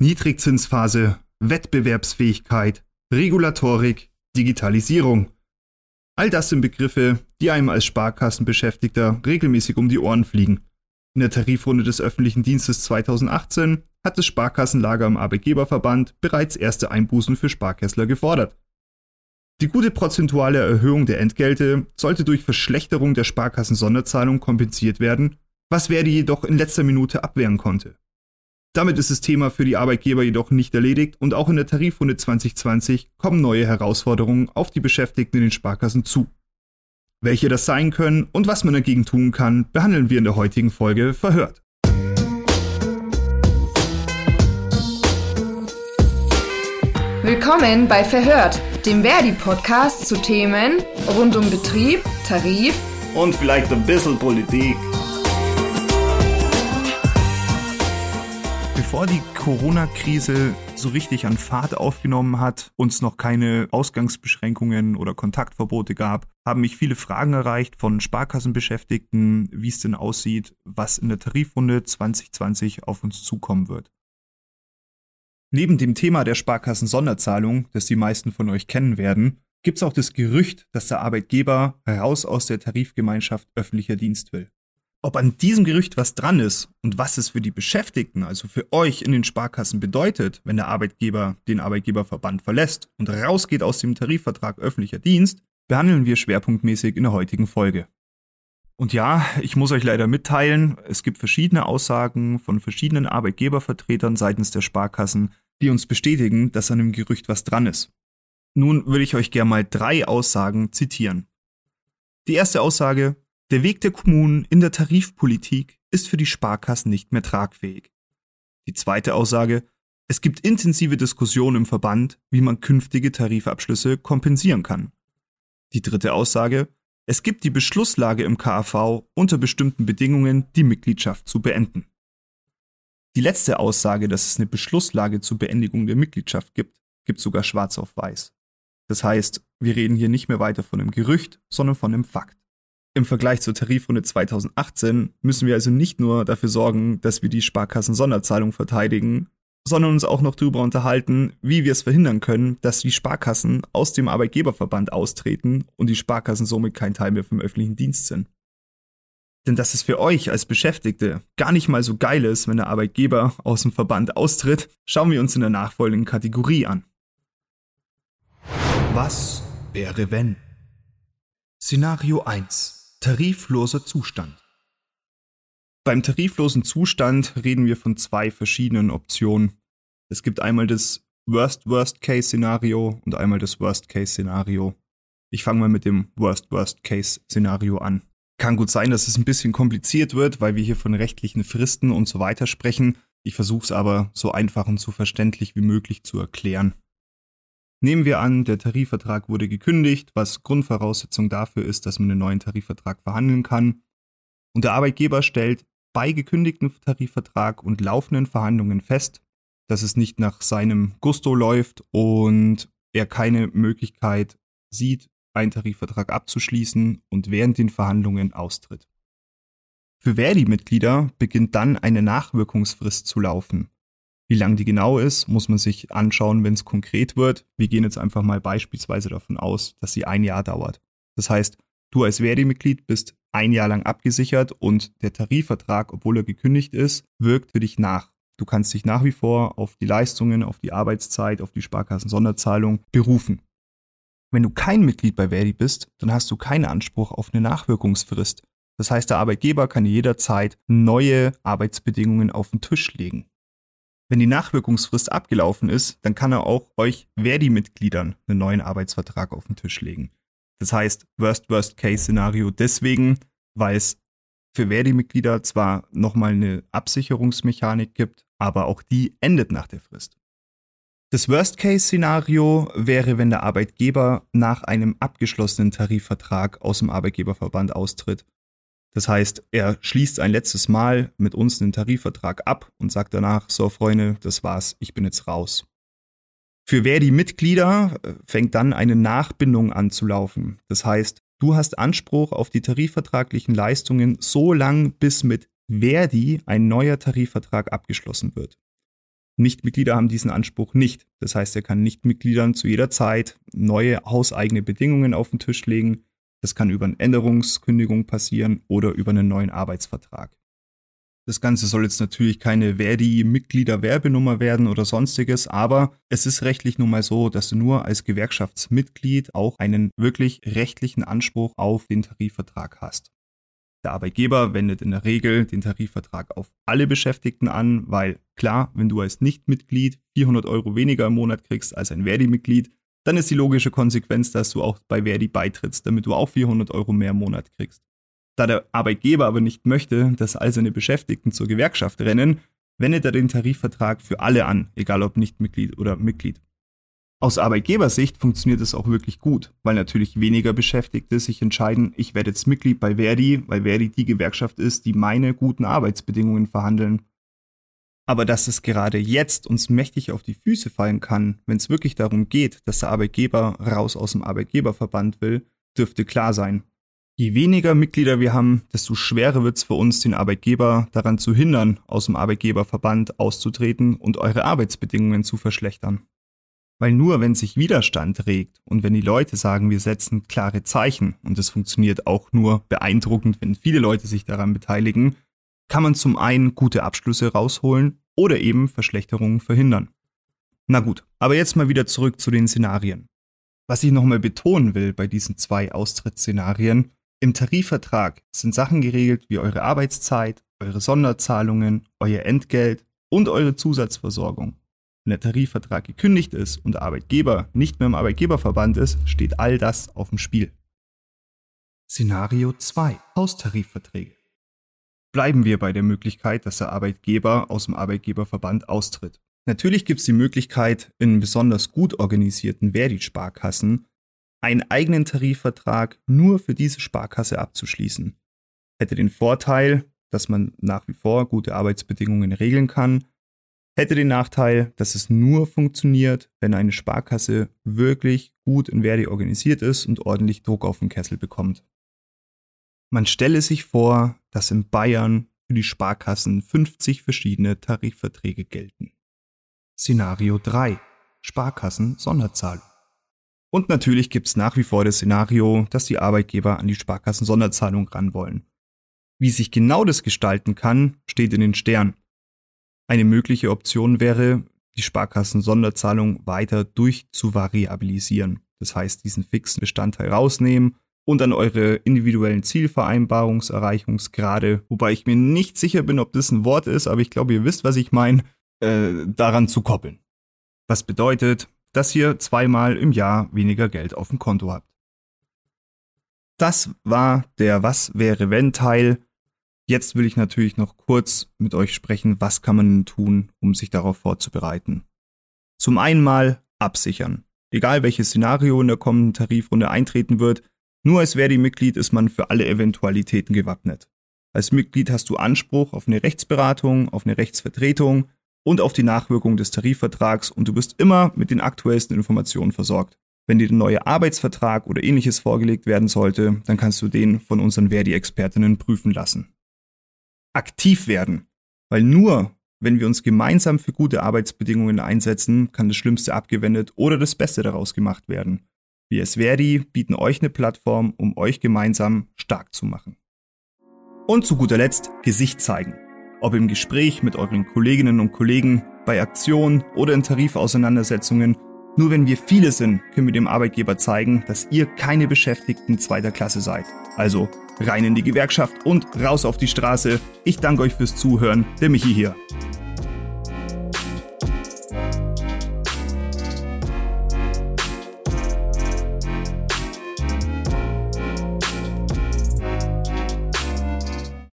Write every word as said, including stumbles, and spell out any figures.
Niedrigzinsphase, Wettbewerbsfähigkeit, Regulatorik, Digitalisierung. All das sind Begriffe, die einem als Sparkassenbeschäftigter regelmäßig um die Ohren fliegen. In der Tarifrunde des öffentlichen Dienstes zweitausendachtzehn hat das Sparkassenlager am Arbeitgeberverband bereits erste Einbußen für Sparkässler gefordert. Die gute prozentuale Erhöhung der Entgelte sollte durch Verschlechterung der Sparkassensonderzahlung kompensiert werden, was Verdi jedoch in letzter Minute abwehren konnte. Damit ist das Thema für die Arbeitgeber jedoch nicht erledigt und auch in der Tarifrunde zwanzig zwanzig kommen neue Herausforderungen auf die Beschäftigten in den Sparkassen zu. Welche das sein können und was man dagegen tun kann, behandeln wir in der heutigen Folge Verhört. Willkommen bei Verhört, dem Verdi-Podcast zu Themen rund um Betrieb, Tarif und vielleicht ein bisschen Politik. Bevor die Corona-Krise so richtig an Fahrt aufgenommen hat, uns noch keine Ausgangsbeschränkungen oder Kontaktverbote gab, haben mich viele Fragen erreicht von Sparkassenbeschäftigten, wie es denn aussieht, was in der Tarifrunde zwanzig zwanzig auf uns zukommen wird. Neben dem Thema der Sparkassen-Sonderzahlung, das die meisten von euch kennen werden, gibt es auch das Gerücht, dass der Arbeitgeber raus aus der Tarifgemeinschaft öffentlicher Dienst will. Ob an diesem Gerücht was dran ist und was es für die Beschäftigten, also für euch in den Sparkassen bedeutet, wenn der Arbeitgeber den Arbeitgeberverband verlässt und rausgeht aus dem Tarifvertrag öffentlicher Dienst, behandeln wir schwerpunktmäßig in der heutigen Folge. Und ja, ich muss euch leider mitteilen, es gibt verschiedene Aussagen von verschiedenen Arbeitgebervertretern seitens der Sparkassen, die uns bestätigen, dass an dem Gerücht was dran ist. Nun will ich euch gerne mal drei Aussagen zitieren. Die erste Aussage: Der Weg der Kommunen in der Tarifpolitik ist für die Sparkassen nicht mehr tragfähig. Die zweite Aussage: Es gibt intensive Diskussionen im Verband, wie man künftige Tarifabschlüsse kompensieren kann. Die dritte Aussage: Es gibt die Beschlusslage im K A V, unter bestimmten Bedingungen die Mitgliedschaft zu beenden. Die letzte Aussage, dass es eine Beschlusslage zur Beendigung der Mitgliedschaft gibt, gibt sogar schwarz auf weiß. Das heißt, wir reden hier nicht mehr weiter von einem Gerücht, sondern von einem Fakt. Im Vergleich zur Tarifrunde zweitausendachtzehn müssen wir also nicht nur dafür sorgen, dass wir die Sparkassen-Sonderzahlung verteidigen, sondern uns auch noch darüber unterhalten, wie wir es verhindern können, dass die Sparkassen aus dem Arbeitgeberverband austreten und die Sparkassen somit kein Teil mehr vom öffentlichen Dienst sind. Denn dass es für euch als Beschäftigte gar nicht mal so geil ist, wenn der Arbeitgeber aus dem Verband austritt, schauen wir uns in der nachfolgenden Kategorie an. Was wäre wenn? Szenario eins. Tarifloser Zustand. Beim tariflosen Zustand reden wir von zwei verschiedenen Optionen. Es gibt einmal das Worst-Worst-Case-Szenario und einmal das Worst-Case-Szenario. Ich fange mal mit dem Worst-Worst-Case-Szenario an. Kann gut sein, dass es ein bisschen kompliziert wird, weil wir hier von rechtlichen Fristen und so weiter sprechen. Ich versuche es aber so einfach und so verständlich wie möglich zu erklären. Nehmen wir an, der Tarifvertrag wurde gekündigt, was Grundvoraussetzung dafür ist, dass man einen neuen Tarifvertrag verhandeln kann. Und der Arbeitgeber stellt bei gekündigtem Tarifvertrag und laufenden Verhandlungen fest, dass es nicht nach seinem Gusto läuft und er keine Möglichkeit sieht, einen Tarifvertrag abzuschließen und während den Verhandlungen austritt. Für Verdi-Mitglieder beginnt dann eine Nachwirkungsfrist zu laufen. Wie lang die genau ist, muss man sich anschauen, wenn es konkret wird. Wir gehen jetzt einfach mal beispielsweise davon aus, dass sie ein Jahr dauert. Das heißt, du als Verdi-Mitglied bist ein Jahr lang abgesichert und der Tarifvertrag, obwohl er gekündigt ist, wirkt für dich nach. Du kannst dich nach wie vor auf die Leistungen, auf die Arbeitszeit, auf die Sparkassen-Sonderzahlung berufen. Wenn du kein Mitglied bei Verdi bist, dann hast du keinen Anspruch auf eine Nachwirkungsfrist. Das heißt, der Arbeitgeber kann jederzeit neue Arbeitsbedingungen auf den Tisch legen. Wenn die Nachwirkungsfrist abgelaufen ist, dann kann er auch euch Verdi-Mitgliedern einen neuen Arbeitsvertrag auf den Tisch legen. Das heißt, Worst-Worst-Case-Szenario deswegen, weil es für Verdi-Mitglieder zwar nochmal eine Absicherungsmechanik gibt, aber auch die endet nach der Frist. Das Worst-Case-Szenario wäre, wenn der Arbeitgeber nach einem abgeschlossenen Tarifvertrag aus dem Arbeitgeberverband austritt. Das heißt, er schließt ein letztes Mal mit uns einen Tarifvertrag ab und sagt danach: So Freunde, das war's, ich bin jetzt raus. Für Verdi-Mitglieder fängt dann eine Nachbindung an zu laufen. Das heißt, du hast Anspruch auf die tarifvertraglichen Leistungen so lang, bis mit Verdi ein neuer Tarifvertrag abgeschlossen wird. Nichtmitglieder haben diesen Anspruch nicht. Das heißt, er kann Nichtmitgliedern zu jeder Zeit neue hauseigene Bedingungen auf den Tisch legen. Das kann über eine Änderungskündigung passieren oder über einen neuen Arbeitsvertrag. Das Ganze soll jetzt natürlich keine Verdi-Mitglieder-Werbenummer werden oder sonstiges, aber es ist rechtlich nun mal so, dass du nur als Gewerkschaftsmitglied auch einen wirklich rechtlichen Anspruch auf den Tarifvertrag hast. Der Arbeitgeber wendet in der Regel den Tarifvertrag auf alle Beschäftigten an, weil klar, wenn du als Nichtmitglied vierhundert Euro weniger im Monat kriegst als ein Verdi-Mitglied, dann ist die logische Konsequenz, dass du auch bei Verdi beitrittst, damit du auch vierhundert Euro mehr im Monat kriegst. Da der Arbeitgeber aber nicht möchte, dass all seine Beschäftigten zur Gewerkschaft rennen, wendet er den Tarifvertrag für alle an, egal ob Nichtmitglied oder Mitglied. Aus Arbeitgebersicht funktioniert es auch wirklich gut, weil natürlich weniger Beschäftigte sich entscheiden, ich werde jetzt Mitglied bei Verdi, weil Verdi die Gewerkschaft ist, die meine guten Arbeitsbedingungen verhandeln. Aber dass es gerade jetzt uns mächtig auf die Füße fallen kann, wenn es wirklich darum geht, dass der Arbeitgeber raus aus dem Arbeitgeberverband will, dürfte klar sein. Je weniger Mitglieder wir haben, desto schwerer wird es für uns, den Arbeitgeber daran zu hindern, aus dem Arbeitgeberverband auszutreten und eure Arbeitsbedingungen zu verschlechtern. Weil nur wenn sich Widerstand regt und wenn die Leute sagen, wir setzen klare Zeichen, und das funktioniert auch nur beeindruckend, wenn viele Leute sich daran beteiligen, kann man zum einen gute Abschlüsse rausholen oder eben Verschlechterungen verhindern. Na gut, aber jetzt mal wieder zurück zu den Szenarien. Was ich nochmal betonen will bei diesen zwei Austrittsszenarien: Im Tarifvertrag sind Sachen geregelt wie eure Arbeitszeit, eure Sonderzahlungen, euer Entgelt und eure Zusatzversorgung. Wenn der Tarifvertrag gekündigt ist und der Arbeitgeber nicht mehr im Arbeitgeberverband ist, steht all das auf dem Spiel. Szenario zwei. Haustarifverträge. Bleiben wir bei der Möglichkeit, dass der Arbeitgeber aus dem Arbeitgeberverband austritt. Natürlich gibt es die Möglichkeit, in besonders gut organisierten Verdi-Sparkassen einen eigenen Tarifvertrag nur für diese Sparkasse abzuschließen. Hätte den Vorteil, dass man nach wie vor gute Arbeitsbedingungen regeln kann, hätte den Nachteil, dass es nur funktioniert, wenn eine Sparkasse wirklich gut in Verdi organisiert ist und ordentlich Druck auf den Kessel bekommt. Man stelle sich vor, dass in Bayern für die Sparkassen fünfzig verschiedene Tarifverträge gelten. Szenario drei. Sparkassen-Sonderzahlung. Und natürlich gibt es nach wie vor das Szenario, dass die Arbeitgeber an die Sparkassen-Sonderzahlung ran wollen. Wie sich genau das gestalten kann, steht in den Sternen. Eine mögliche Option wäre, die Sparkassen-Sonderzahlung weiter durchzuvariabilisieren. Das heißt, diesen fixen Bestandteil rausnehmen und an eure individuellen Zielvereinbarungserreichungsgrade, wobei ich mir nicht sicher bin, ob das ein Wort ist, aber ich glaube, ihr wisst, was ich meine, äh, daran zu koppeln. Was bedeutet, dass ihr zweimal im Jahr weniger Geld auf dem Konto habt. Das war der Was-wäre-wenn-Teil. Jetzt will ich natürlich noch kurz mit euch sprechen, was kann man tun, um sich darauf vorzubereiten. Zum einen mal absichern. Egal welches Szenario in der kommenden Tarifrunde eintreten wird, nur als Verdi-Mitglied ist man für alle Eventualitäten gewappnet. Als Mitglied hast du Anspruch auf eine Rechtsberatung, auf eine Rechtsvertretung und auf die Nachwirkung des Tarifvertrags und du bist immer mit den aktuellsten Informationen versorgt. Wenn dir der neue Arbeitsvertrag oder ähnliches vorgelegt werden sollte, dann kannst du den von unseren Verdi-Expertinnen prüfen lassen. Aktiv werden, weil nur wenn wir uns gemeinsam für gute Arbeitsbedingungen einsetzen, kann das Schlimmste abgewendet oder das Beste daraus gemacht werden. Wir als Verdi bieten euch eine Plattform, um euch gemeinsam stark zu machen. Und zu guter Letzt Gesicht zeigen. Ob im Gespräch mit euren Kolleginnen und Kollegen, bei Aktionen oder in Tarifauseinandersetzungen. Nur wenn wir viele sind, können wir dem Arbeitgeber zeigen, dass ihr keine Beschäftigten zweiter Klasse seid. Also rein in die Gewerkschaft und raus auf die Straße. Ich danke euch fürs Zuhören. Der Michi hier.